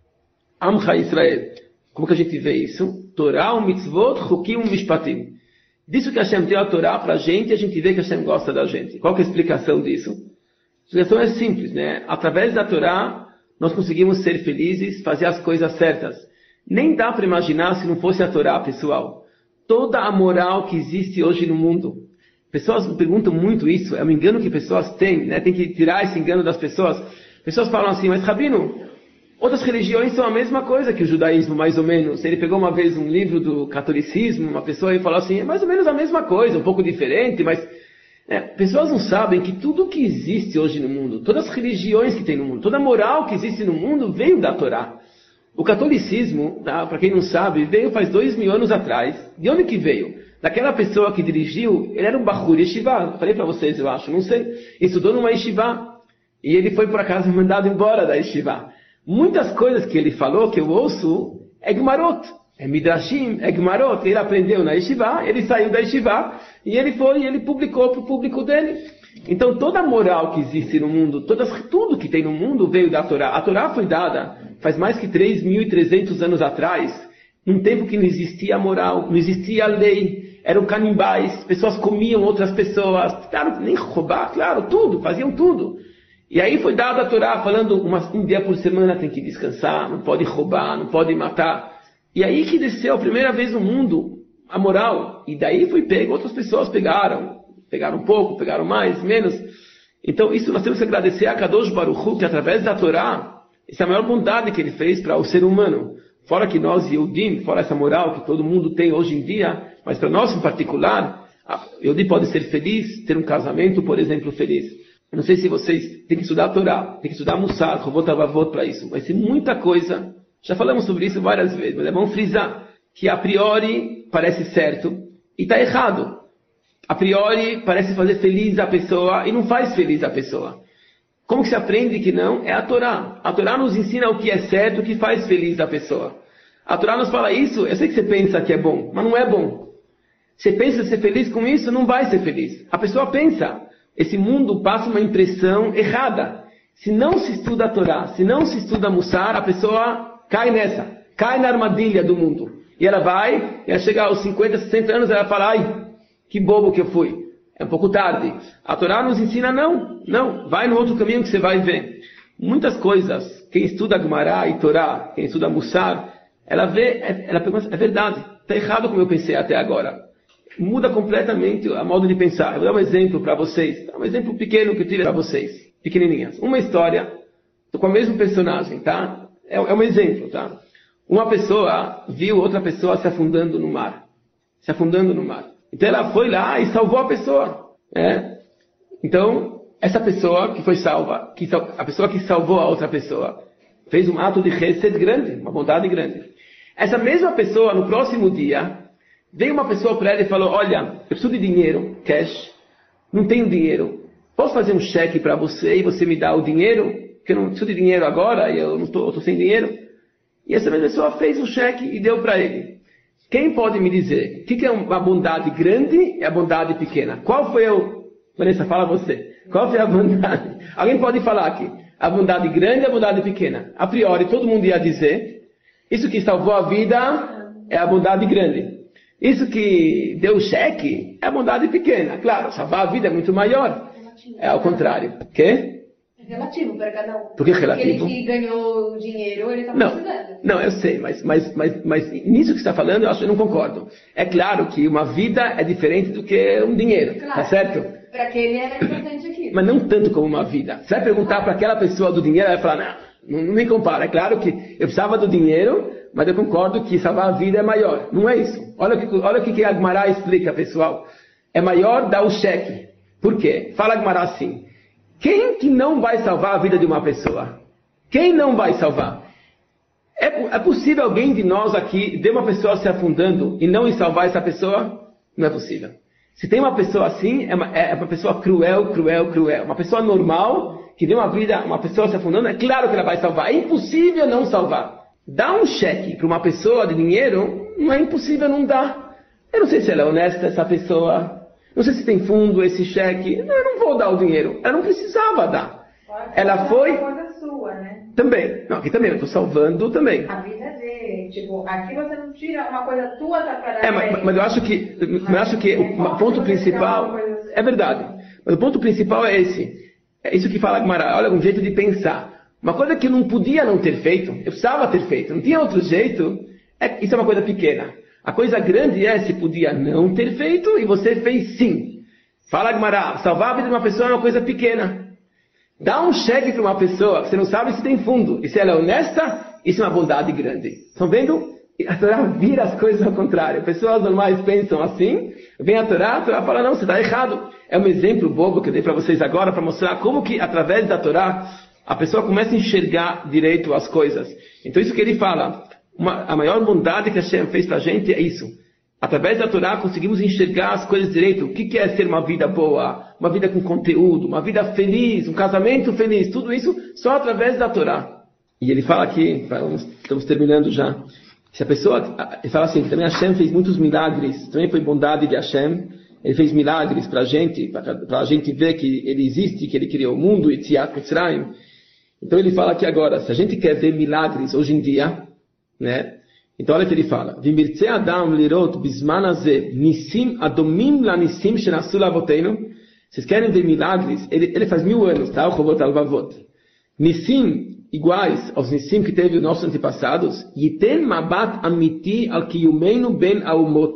Amcha Israel. Como que a gente vê isso? Torá, mitzvot, chukim, mishpatim. Disso que Hashem deu a Torá para a gente vê que Hashem gosta da gente. Qual que é a explicação disso? A explicação é simples, Através da Torá, nós conseguimos ser felizes, fazer as coisas certas. Nem dá para imaginar se não fosse a Torá, pessoal. Toda a moral que existe hoje no mundo. Pessoas me perguntam muito isso, é um engano que pessoas têm, Tem que tirar esse engano das pessoas. Pessoas falam assim, mas Rabino, outras religiões são a mesma coisa que o judaísmo, mais ou menos. Ele pegou uma vez um livro do catolicismo, uma pessoa e falou assim, é mais ou menos a mesma coisa, um pouco diferente, mas... pessoas não sabem que tudo que existe hoje no mundo, todas as religiões que tem no mundo, toda a moral que existe no mundo veio da Torá. O catolicismo, para quem não sabe, veio faz 2000 anos atrás. De onde que veio? Daquela pessoa que dirigiu, ele era um Bahur Yeshiva, falei para vocês, eu acho, não sei, estudou numa Yeshiva, e ele foi por acaso mandado embora da Yeshiva. Muitas coisas que ele falou, que eu ouço, é Gemarot. É Midrashim, é Gemarot. Ele aprendeu na Yeshiva, ele saiu da Yeshiva, e ele publicou para o público dele. Então toda a moral que existe no mundo, tudo que tem no mundo veio da Torá. A Torá foi dada faz mais que 3.300 anos atrás, num tempo que não existia moral, não existia lei, eram canibais, pessoas comiam outras pessoas, claro, nem roubar, claro, tudo, faziam tudo. E aí foi dada a Torá falando um dia por semana tem que descansar, não pode roubar, não pode matar. E aí que desceu a primeira vez no mundo a moral. E daí foi pego, outras pessoas pegaram um pouco, pegaram mais, menos. Então isso nós temos que agradecer a Kadosh Baruch Hu, que através da Torá, essa é a maior bondade que ele fez para o ser humano. Fora que nós, Yehudim, fora essa moral que todo mundo tem hoje em dia, mas para nós em particular, Yehudim pode ser feliz, ter um casamento, por exemplo, feliz. Eu não sei se vocês têm que estudar a Torá, têm que estudar Mussar, Rovot Avavot para isso. Vai ser muita coisa. Já falamos sobre isso várias vezes, mas é bom frisar que a priori parece certo e está errado. A priori parece fazer feliz a pessoa e não faz feliz a pessoa. Como que se aprende que não? É a Torá. A Torá nos ensina o que é certo, o que faz feliz a pessoa. A Torá nos fala isso, eu sei que você pensa que é bom, mas não é bom. Você pensa ser feliz com isso, não vai ser feliz. A pessoa pensa. Esse mundo passa uma impressão errada. Se não se estuda a Torá, se não se estuda Mussar, a pessoa cai na armadilha do mundo. E ela chegar aos 50, 60 anos, ela fala, ai, que bobo que eu fui. É um pouco tarde. A Torá nos ensina, não, vai no outro caminho que você vai ver. Muitas coisas, quem estuda Gemara e Torá, quem estuda Mussar, ela pergunta, é verdade, está errado como eu pensei até agora. Muda completamente a modo de pensar. Eu vou dar um exemplo para vocês, um exemplo pequeno que eu tive para vocês, pequenininhas. Uma história, com o mesmo personagem, tá? É um exemplo, tá? Uma pessoa viu outra pessoa se afundando no mar. Então ela foi lá e salvou a pessoa. Então, essa pessoa que foi salva, a pessoa que salvou a outra pessoa, fez um ato de chesed grande, uma bondade grande. Essa mesma pessoa, no próximo dia, veio uma pessoa para ela e falou, olha, eu preciso de dinheiro, cash, não tenho dinheiro. Posso fazer um cheque para você e você me dá o dinheiro? Porque eu não preciso de dinheiro agora e eu estou sem dinheiro. E essa mesma pessoa fez um cheque e deu para ele. Quem pode me dizer o que é uma bondade grande e a bondade pequena? Qual foi Vanessa, fala você. Qual foi a bondade? Alguém pode falar aqui. A bondade grande e a bondade pequena. A priori, todo mundo ia dizer, isso que salvou a vida é a bondade grande. Isso que deu o cheque é a bondade pequena. Claro, salvar a vida é muito maior. É ao contrário. Quê? É relativo para cada um. Por que relativo? Aquele que ganhou dinheiro, ele está precisando. Não, eu sei, mas nisso que você está falando, eu não concordo. É claro que uma vida é diferente do que um dinheiro, claro, tá certo? Para aquele era importante aquilo. Mas não tanto como uma vida. Você vai perguntar para aquela pessoa do dinheiro, ela vai falar, não me compara. É claro que eu precisava do dinheiro, mas eu concordo que salvar a vida é maior. Não é isso. Olha o que a Gemara explica, pessoal. É maior dar o cheque. Por quê? Fala a Gemara assim. Quem que não vai salvar a vida de uma pessoa? Quem não vai salvar? É possível alguém de nós aqui ver uma pessoa se afundando e não ir salvar essa pessoa? Não é possível. Se tem uma pessoa assim, é uma pessoa cruel. Uma pessoa normal, que vê uma pessoa se afundando, é claro que ela vai salvar. É impossível não salvar. Dar um cheque para uma pessoa de dinheiro, não é impossível não dar. Eu não sei se ela é honesta, essa pessoa. Não sei se tem fundo esse cheque. Não, eu não vou dar o dinheiro. Ela não precisava dar. Ela foi... É uma coisa sua, né? Também. Não, aqui também. Eu estou salvando também. A vida dele. Tipo, aqui você não tira uma coisa tua da para mas eu acho que o ponto principal... É verdade. Mas o ponto principal é esse. É isso que fala a Gemara. Olha, um jeito de pensar. Uma coisa que eu não podia não ter feito. Eu precisava ter feito. Não tinha outro jeito. Isso é uma coisa pequena. A coisa grande é se podia não ter feito e você fez sim. Fala, Gemara, salvar a vida de uma pessoa é uma coisa pequena. Dá um cheque para uma pessoa, você não sabe se tem fundo. E se ela é honesta, isso é uma bondade grande. Estão vendo? A Torá vira as coisas ao contrário. Pessoas normais pensam assim, vem a Torá fala, não, você está errado. É um exemplo bobo que eu dei para vocês agora, para mostrar como que através da Torá, a pessoa começa a enxergar direito as coisas. Então isso que ele fala... a maior bondade que Hashem fez para a gente é isso. Através da Torá conseguimos enxergar as coisas direito. O que é ser uma vida boa, uma vida com conteúdo, uma vida feliz, um casamento feliz. Tudo isso só através da Torá. E ele fala aqui, estamos terminando já. Se a pessoa, ele fala assim, também Hashem fez muitos milagres. Também foi bondade de Hashem. Ele fez milagres para a gente ver que ele existe, que ele criou o mundo, Yetziat Mitzrayim. Então ele fala aqui agora, se a gente quer ver milagres hoje em dia, né? Então olha o que ele fala. Vimirtze Adam lirot bisman hazeh nisim adomim lanisim shenasu lavoteinu. Vocês querem ver milagres? Ele faz 1000 anos, tá? O Chovot HaLevavot. Nisim iguais aos nisim que teve os nossos antepassados. Yiten mabat amiti al kiyumeinu ben aumot.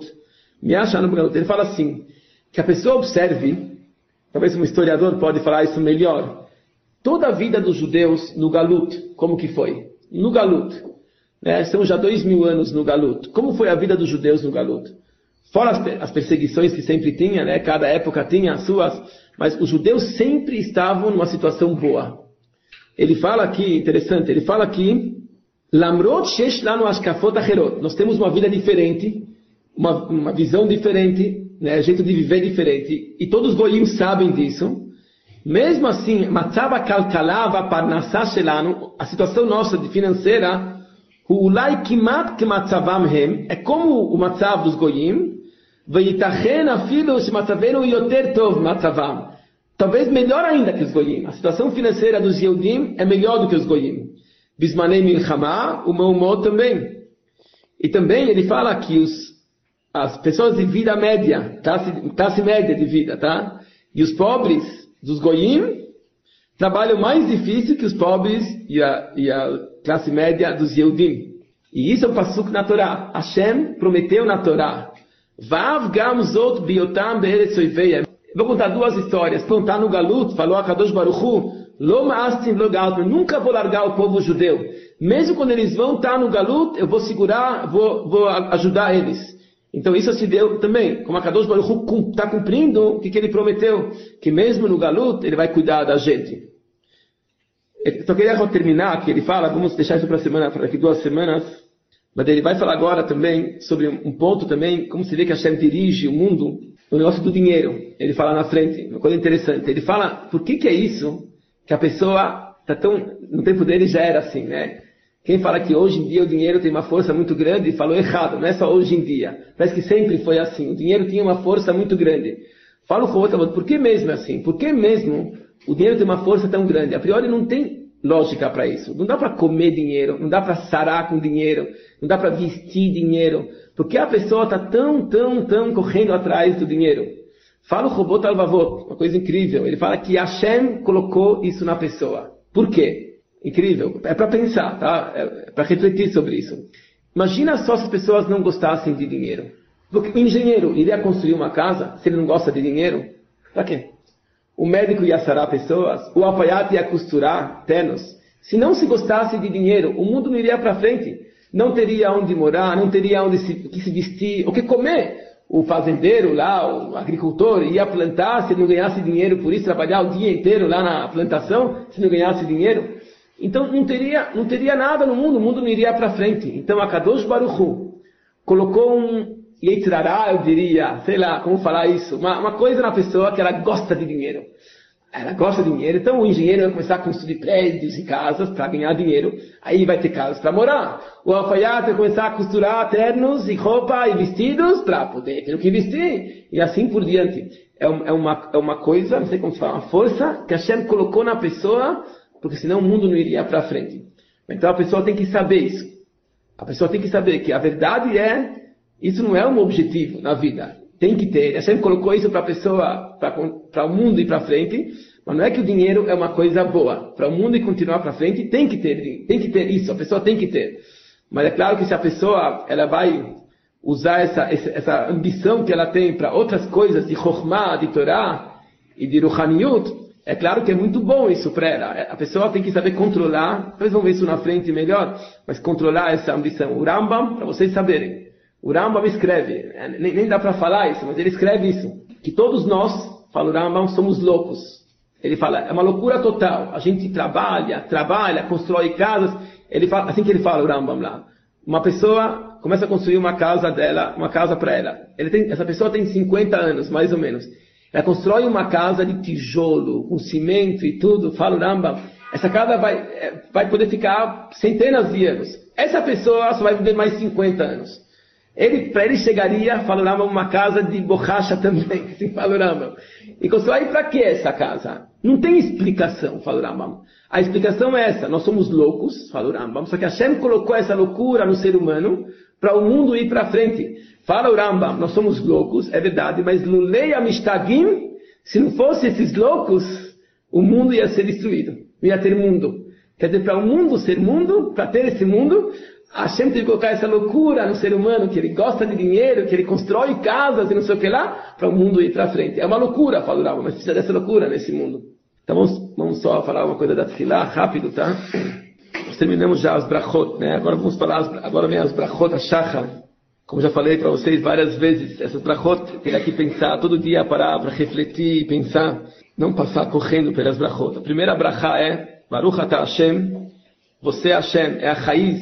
Ele fala assim, que a pessoa observe, talvez um historiador pode falar isso melhor, toda a vida dos judeus no Galut, como que foi? No Galut. Estamos já 2000 anos no Galut. Como foi a vida dos judeus no Galut? Fora as perseguições que sempre tinha, né? Cada época tinha as suas, mas os judeus sempre estavam numa situação boa. Ele fala aqui, interessante, ele fala aqui, Lamrot shesh lanu ashkafot acherot. Nós temos uma vida diferente, uma visão diferente, né? Jeito de viver diferente, e todos os goyim sabem disso. Mesmo assim, matzava kalkalava parnassah shelanu, a situação nossa de financeira, Ulai kimat kematzavam hem, é como o matzav dos goyim, veitachen afilu shematzavenu yoter tov matzavam. Talvez melhor ainda que os goyim. A situação financeira dos Yehudim é melhor do que os goyim. Bismanei milchama, o meumot também. E também ele fala que as pessoas de vida média, classe média de vida, tá? E os pobres dos goyim trabalham mais difícil que os pobres e a classe média dos Yehudim. E isso é um pasuk na Torá. Hashem prometeu na Torá. Vav gam zot biotam be'eretz oiveia. Vou contar duas histórias. Então está no Galut, falou a Kadosh Baruch Hu, Lo ma'astim lo galtum, nunca vou largar o povo judeu. Mesmo quando eles vão estar no Galut, eu vou segurar, vou ajudar eles. Então isso se deu também. Como a Kadosh Baruch Hu está cumprindo o que ele prometeu. Que mesmo no Galut, ele vai cuidar da gente. Eu só queria terminar, que ele fala, vamos deixar isso para daqui 2 semanas, mas ele vai falar agora também sobre um ponto também, como se vê que Hashem dirige o mundo, o negócio do dinheiro. Ele fala na frente, uma coisa interessante. Ele fala, por que é isso que a pessoa está tão... No tempo dele já era assim, né? Quem fala que hoje em dia o dinheiro tem uma força muito grande, falou errado, não é só hoje em dia. Parece que sempre foi assim, o dinheiro tinha uma força muito grande. Fala o Roboto, por que mesmo assim? Por que mesmo o dinheiro tem uma força tão grande? A priori não tem lógica para isso. Não dá para comer dinheiro, não dá para sarar com dinheiro, não dá para vestir dinheiro. Porque a pessoa está tão correndo atrás do dinheiro. Fala o Robot Alvavot, uma coisa incrível. Ele fala que Hashem colocou isso na pessoa. Por quê? Incrível. É para pensar, tá? É para refletir sobre isso. Imagina só se as pessoas não gostassem de dinheiro. Porque o engenheiro iria construir uma casa se ele não gosta de dinheiro? Para quê? O médico ia sarar pessoas, o alfaiate ia costurar ternos. Se não se gostasse de dinheiro, o mundo não iria para frente. Não teria onde morar, não teria onde se vestir, o que comer. O fazendeiro lá, o agricultor, ia plantar se não ganhasse dinheiro, por isso trabalhar o dia inteiro lá na plantação, se não ganhasse dinheiro. Então não teria nada no mundo, o mundo não iria para frente. Então a Kadosh Baruch Hu colocou um Yetzirará, eu diria, sei lá, como falar isso, uma coisa na pessoa que ela gosta de dinheiro. Ela gosta de dinheiro, então o engenheiro vai começar a construir prédios e casas para ganhar dinheiro, aí vai ter casas para morar. O alfaiate vai começar a costurar ternos e roupa e vestidos para poder ter o que vestir, e assim por diante. É uma coisa, não sei como se fala, uma força que Hashem colocou na pessoa, porque senão o mundo não iria para frente. Então a pessoa tem que saber isso. A pessoa tem que saber que a verdade é, isso não é um objetivo na vida. Tem que ter. Hashem colocou isso para a pessoa, para o mundo ir para frente, mas não é que o dinheiro é uma coisa boa. Para o mundo ir continuar para frente, tem que ter isso. A pessoa tem que ter. Mas é claro que se a pessoa ela vai usar essa ambição que ela tem para outras coisas de Chokhmah, de Torá e de Ruhaniyut, é claro que é muito bom isso para ela. A pessoa tem que saber controlar, depois vamos ver isso na frente melhor, mas controlar essa ambição. O Rambam, para vocês saberem, o Rambam escreve, nem dá para falar isso, mas ele escreve isso, que todos nós, fala o Rambam, somos loucos. Ele fala, é uma loucura total. A gente trabalha, constrói casas. Ele fala, assim que ele fala o Rambam lá. Uma pessoa começa a construir uma casa para ela. Essa pessoa tem 50 anos, mais ou menos. Ela constrói uma casa de tijolo, com cimento e tudo, fala o Rambam. Essa casa vai poder ficar centenas de anos. Essa pessoa só vai viver mais 50 anos. Para ele chegaria, fala o Rambam, uma casa de borracha também, assim fala o Rambam. E constrói para que essa casa? Não tem explicação, fala o Rambam. A explicação é essa, nós somos loucos, fala o Rambam, só que Hashem colocou essa loucura no ser humano para o mundo ir para frente. Fala o Rambam, nós somos loucos, é verdade, mas Lulei Amistagim, se não fosse esses loucos, o mundo ia ser destruído, não ia ter mundo. Quer dizer, para o mundo ser mundo, para ter esse mundo, Hashem teve que colocar essa loucura no ser humano, que ele gosta de dinheiro, que ele constrói casas e não sei o que lá, para o mundo ir para frente. É uma loucura, fala o Rambam, mas precisa dessa loucura nesse mundo. Então vamos só falar uma coisa da Tefilá, rápido, tá? Nós terminamos já as brachot, né? Agora vem as brachot, a Shachar. Como já falei para vocês várias vezes, essas brachot, tem que pensar, todo dia parar para refletir e pensar, não passar correndo pelas brachot. A primeira brachá é, Baruch Ata Hashem, você Hashem é a raiz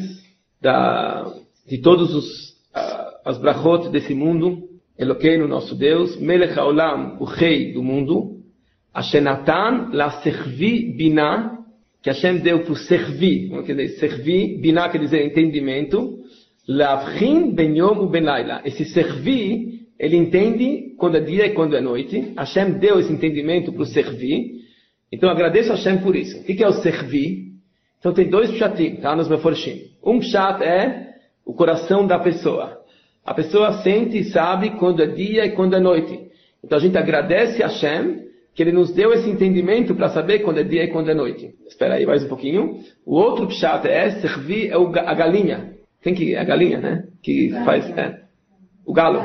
de todos as brachot desse mundo, Eloqueinu, nosso Deus, Melech HaOlam, o rei do mundo, Hashenatan la servi binah, que Hashem deu para o servir, quer dizer, servir, binah quer dizer entendimento, lavchin ben yom u ben laila. Esse servir, ele entende quando é dia e quando é noite. Hashem deu esse entendimento para o servir. Então agradeço a Hashem por isso. O que é o servir? Então tem 2 pshatim, tá? Nos meforshim. Um pshat é o coração da pessoa. A pessoa sente e sabe quando é dia e quando é noite. Então a gente agradece a Hashem que ele nos deu esse entendimento para saber quando é dia e quando é noite. Espera aí mais um pouquinho. O outro pshat é servir a galinha. Quem que é a galinha, né? Que faz... O galo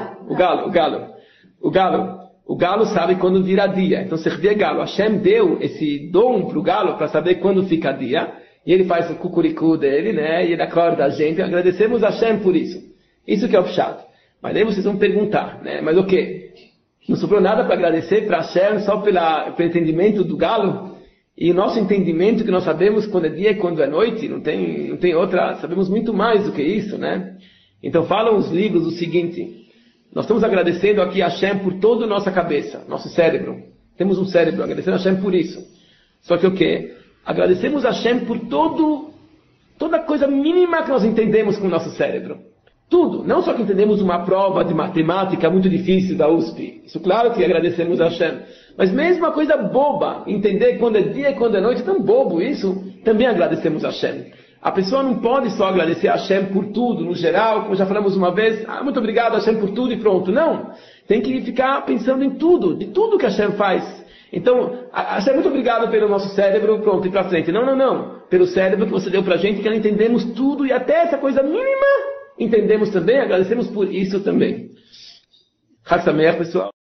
sabe quando vira dia. Então, se vê galo. Hashem deu esse dom para o galo para saber quando fica dia. E ele faz o cucuricu dele, né? E ele acorda a gente. Agradecemos a Hashem por isso. Isso que é o chato. Mas aí vocês vão perguntar, né? Mas o quê? Não sobrou nada para agradecer para Hashem só pelo entendimento do galo? E o nosso entendimento que nós sabemos quando é dia e quando é noite, não tem outra, sabemos muito mais do que isso, né? Então falam os livros o seguinte: nós estamos agradecendo aqui a Hashem por toda a nossa cabeça, nosso cérebro. Temos um cérebro, agradecendo a Hashem por isso. Só que o quê? Agradecemos a Hashem por toda coisa mínima que nós entendemos com o nosso cérebro. Tudo. Não só que entendemos uma prova de matemática muito difícil da USP. Isso claro que agradecemos a Hashem. Mas mesmo uma coisa boba, entender quando é dia e quando é noite, tão bobo isso, também agradecemos a Hashem. A pessoa não pode só agradecer a Hashem por tudo, no geral, como já falamos uma vez, muito obrigado a Hashem por tudo e pronto. Não. Tem que ficar pensando em tudo, de tudo que a Hashem faz. Então, Hashem, muito obrigado pelo nosso cérebro, pronto, e para frente. Não. Pelo cérebro que você deu pra gente, que nós entendemos tudo e até essa coisa mínima entendemos também, agradecemos por isso também. Chag Sameach, pessoal.